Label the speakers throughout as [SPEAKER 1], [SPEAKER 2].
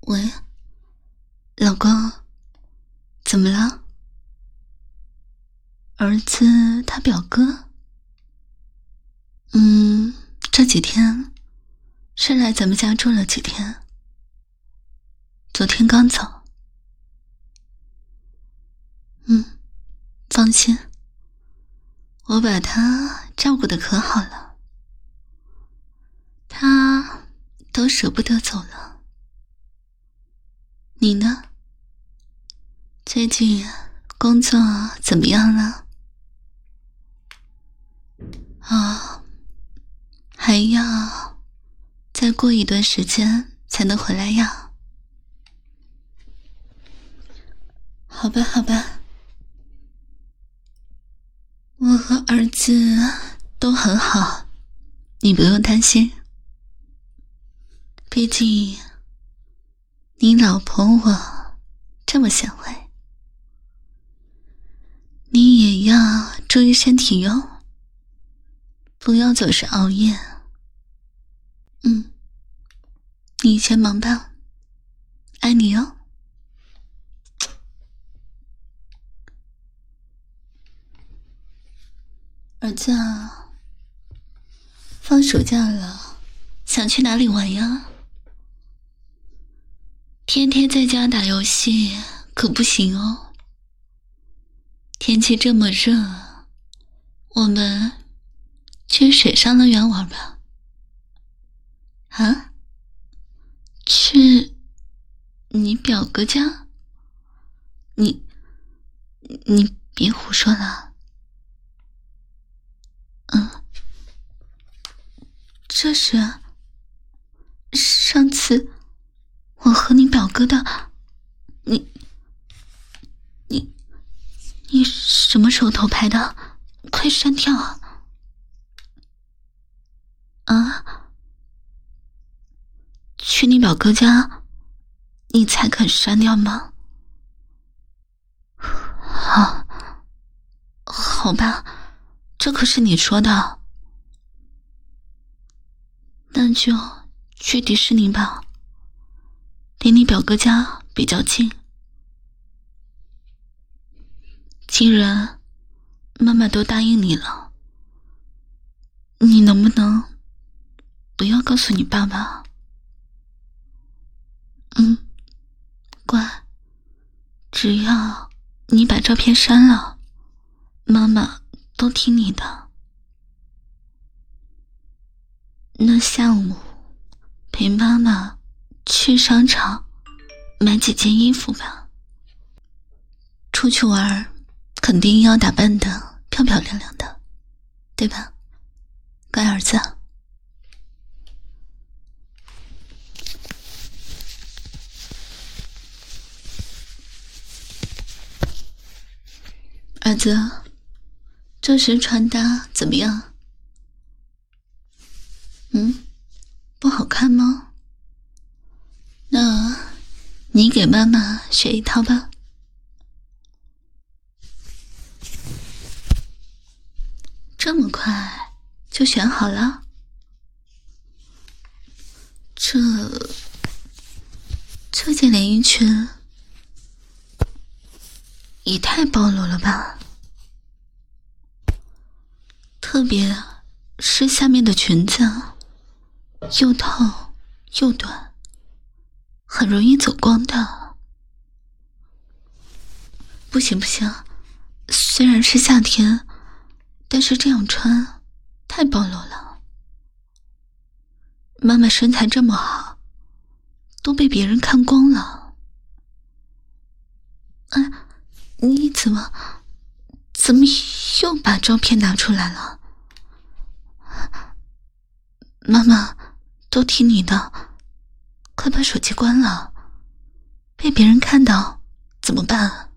[SPEAKER 1] 喂，老公，怎么了？儿子他表哥？这几天是来咱们家住了几天，昨天刚走。放心，我把他照顾得可好了，他都舍不得走了。你呢？最近工作怎么样了？还要再过一段时间才能回来呀。好吧好吧，我和儿子都很好，你不用担心。毕竟你老婆我这么贤惠，你也要注意身体哟，不要总是熬夜。你先忙吧，爱你哦。儿子啊，放暑假了，想去哪里玩呀？天天在家打游戏可不行哦。天气这么热，我们去水上乐园玩吧。啊？去你表哥家？你别胡说了。这是上次我和你表哥的。你什么时候偷拍的？快删掉啊！去你表哥家你才肯删掉吗？好吧，这可是你说的。那就去迪士尼吧，离你表哥家比较近。既然妈妈都答应你了，你能不能不要告诉你爸爸？乖，只要你把照片删了，妈妈都听你的。那下午陪妈妈去商场买几件衣服吧。出去玩肯定要打扮的漂漂亮亮的，对吧，乖儿子？儿子，这身穿搭怎么样？不好看吗？那你给妈妈选一套吧。这么快就选好了？这件连衣裙也太暴露了吧，特别是下面的裙子又透又短，很容易走光的。不行不行，虽然是夏天，但是这样穿太暴露了。妈妈身材这么好，都被别人看光了。你怎么又把照片拿出来了？妈妈都听你的，快把手机关了，被别人看到怎么办？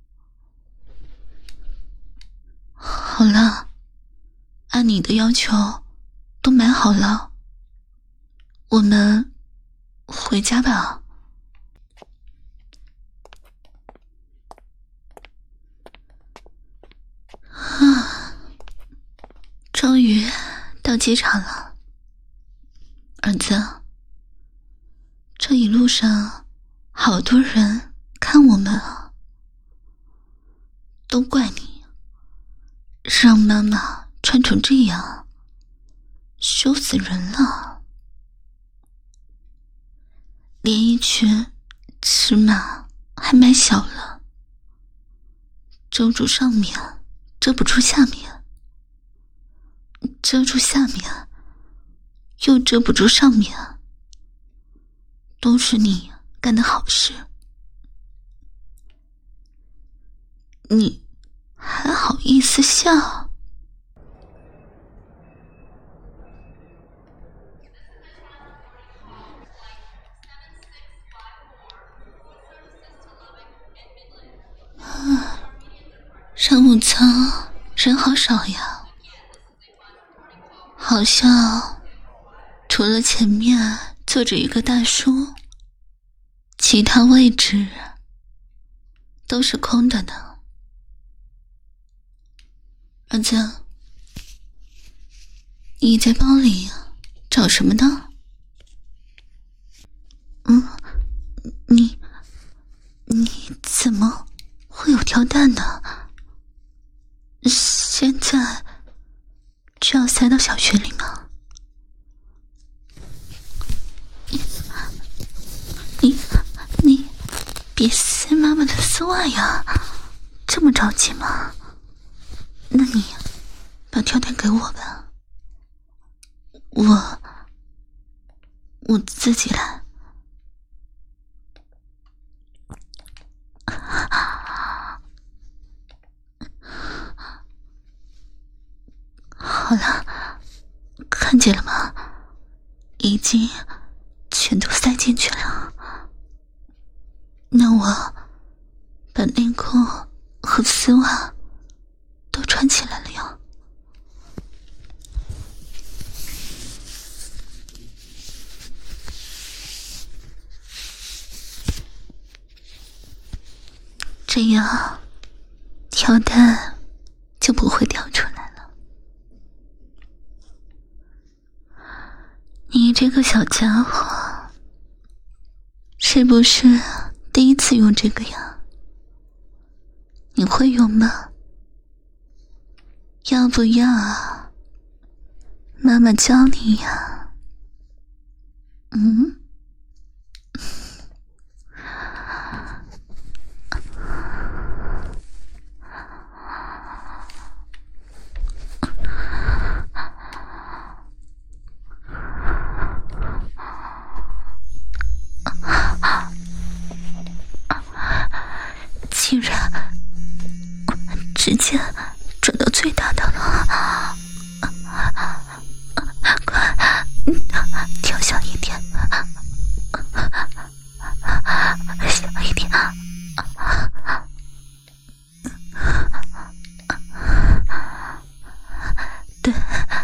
[SPEAKER 1] 好了，按你的要求都买好了，我们回家吧。终于到机场了。儿子，这一路上好多人看我们啊，都怪你让妈妈穿成这样，羞死人了。连衣裙尺码还买小了，遮住上面，遮不住下面，遮住下面，又遮不住上面，都是你干的好事。你还好意思笑？商务舱人好少呀，好像除了前面坐着一个大叔，其他位置都是空的呢。儿子，你在包里找什么呢？你怎么会有条蛋呢？现在就要塞到小穴里吗？你别塞妈妈的丝袜呀，这么着急吗？那你把条蛋给我吧，我自己来。好了，看见了吗？已经全都塞进去了。那我把内裤和丝袜都穿起来了哟。这样条蛋就不会掉出来了。你这个小家伙，是不是第一次用这个呀？你会用吗？要不要啊？妈妈教你呀。竟然直接转到最大的了，快调小一点，小一点。对，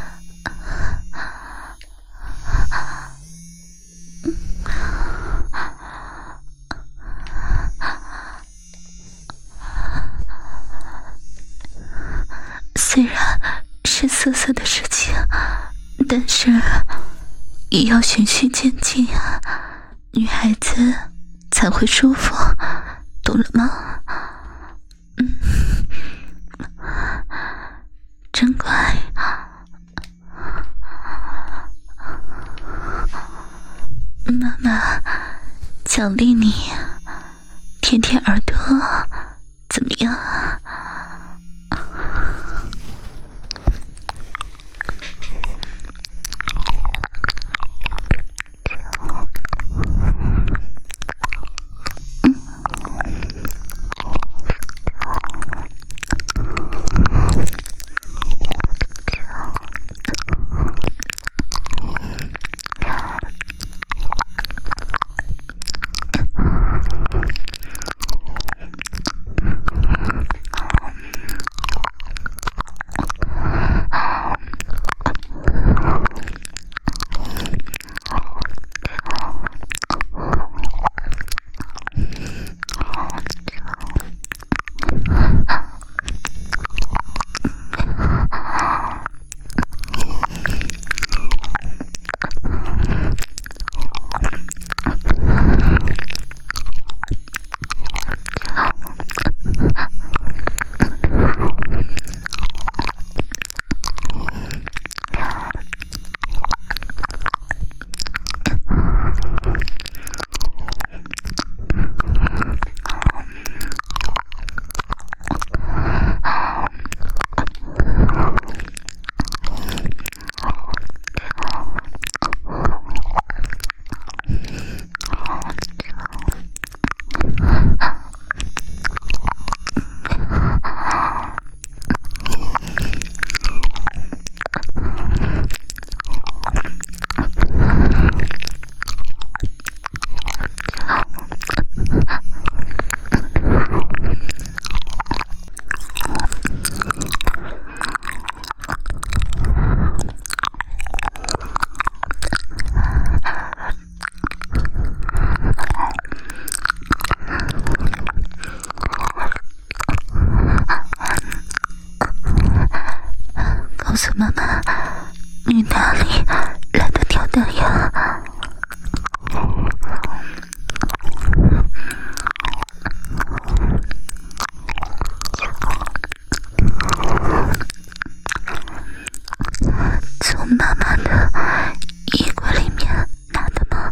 [SPEAKER 1] 虽然是色色的事情，但是也要循序渐进啊，女孩子才会舒服，懂了吗？真乖。妈妈奖励你舔舔耳朵，怎么样啊？ 诉妈妈，你哪里来的跳蛋呀？从妈妈的衣柜里面拿的吗？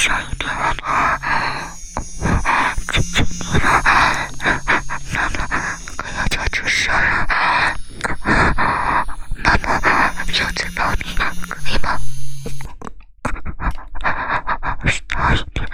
[SPEAKER 1] 小一点，求求你了，妈妈快要叫出声了，妈妈要再抱你，可以吗？小一点。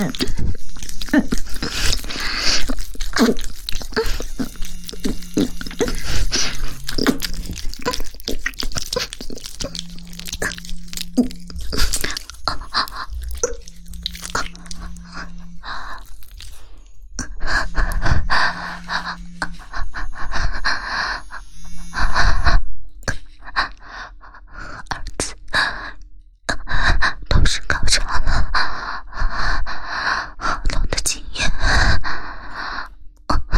[SPEAKER 1] 都是高潮了，好痛的经验。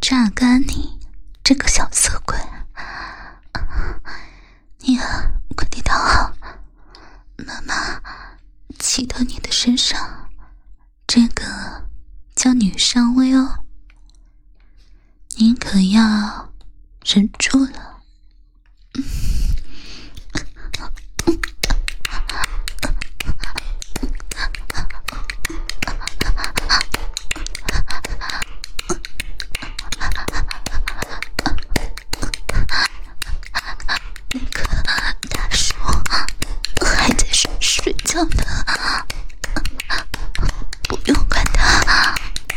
[SPEAKER 1] 榨干你这个小色鬼。你快点躺好，妈妈骑到你的身上，这个叫女上位哦，你可要忍住了。那个大叔还在睡觉呢，不用管他。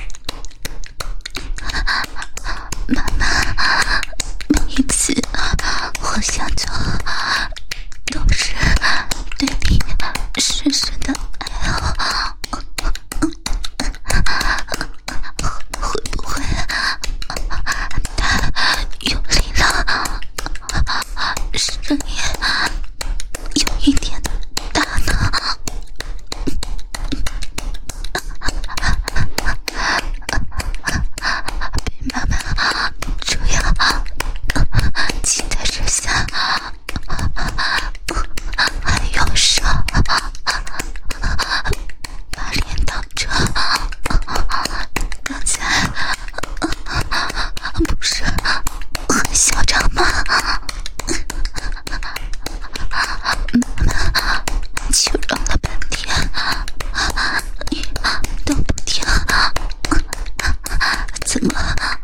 [SPEAKER 1] 妈妈每一次我想着都是对你深深的爱哦，会不会他用力了，声音有一点大呢？被妈妈这样骑在身下，还有手把脸挡着，刚才不是很嚣张吗？妈妈求饶了半天，你都不听，怎么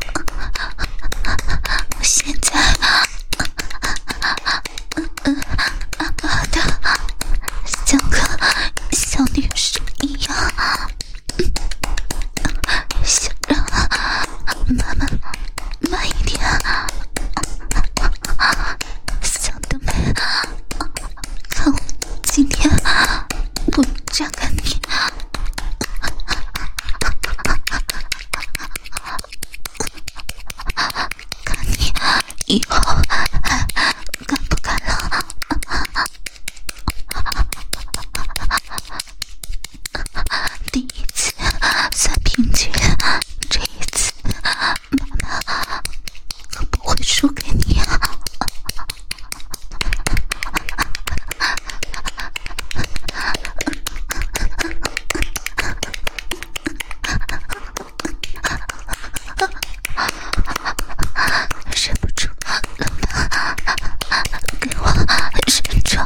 [SPEAKER 1] 现在的像个小女生一样，想让妈妈慢一点，想得美，看我今天不榨干你，看你以后还敢不敢了？第一次算平局，这一次妈妈可不会输给你啊！忍不住了吗？给我忍住！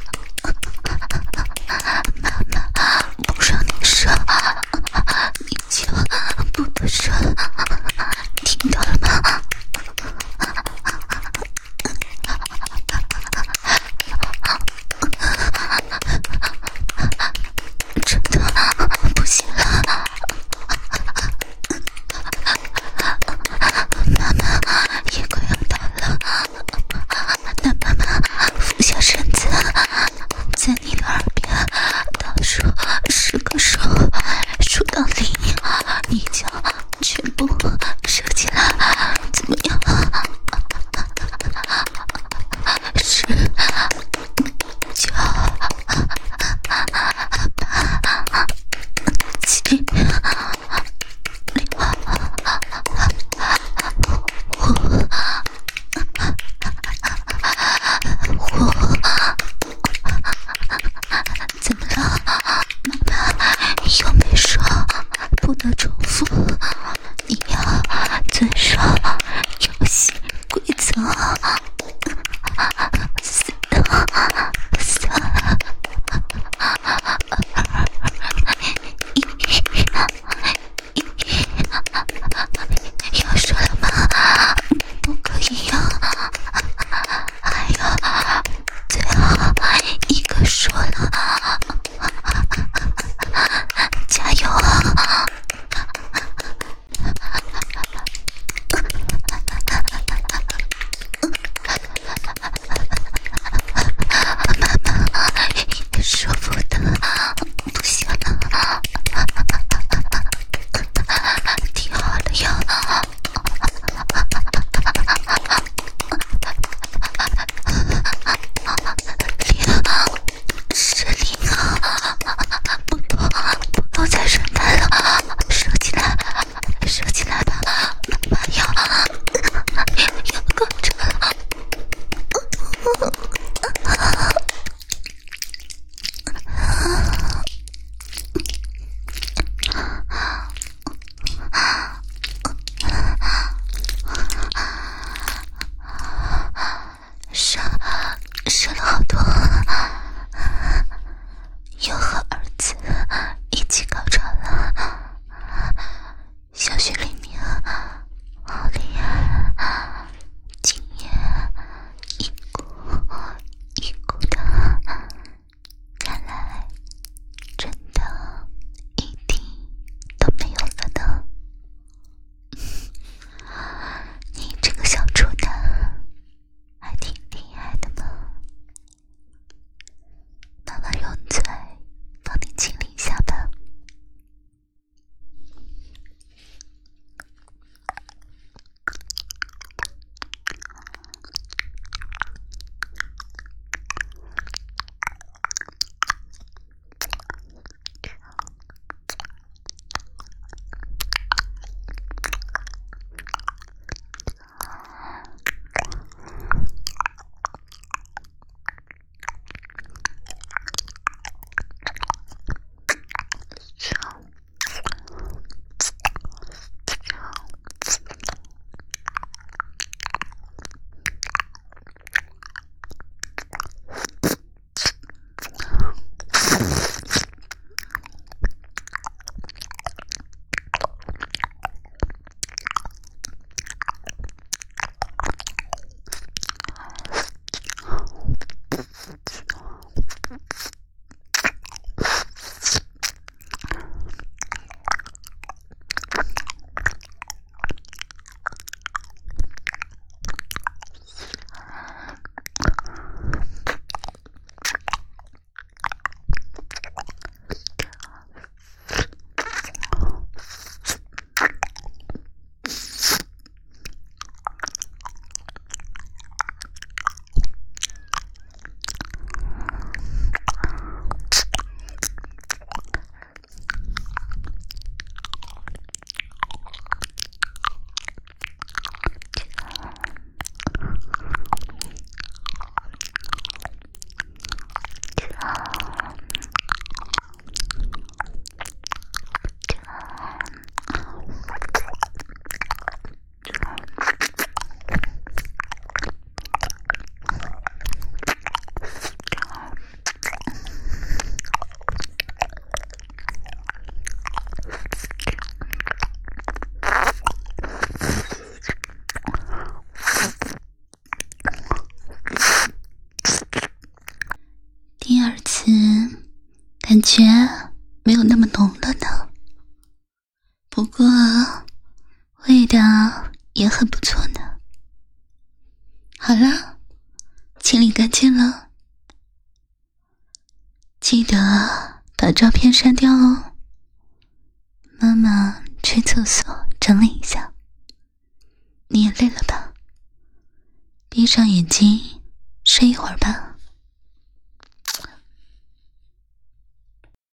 [SPEAKER 1] 妈妈不让你射，你就不得射，听到了吗？真的不行了，妈妈也快要到了，那妈妈俯下身子，在你的耳边倒数10个数，数到0，你就全部射进来，怎么样？10、9、8、7、怎么了？妈妈又没说不能重复，你要遵守游戏规则。4、3、2、1，要说了吗？不可以呀！还有，最后一个说了，加油啊！妈妈也说不得，不行了，听好了呀！是0啊，不多再忍耐了，收起来吧，妈妈要射了好多，又和儿子一起高潮了，小穴里面好厉害，精液一股一股的，看来真的一滴都没有了呢。你这个小处男还挺厉害的嘛，妈妈用嘴帮你清理一下吧。第二次感觉没有那么浓了呢，不过味道也很不错呢。好了，清理干净了，记得把照片删掉哦。妈妈去厕所整理一下，你也累了吧？闭上眼睛睡一会儿吧。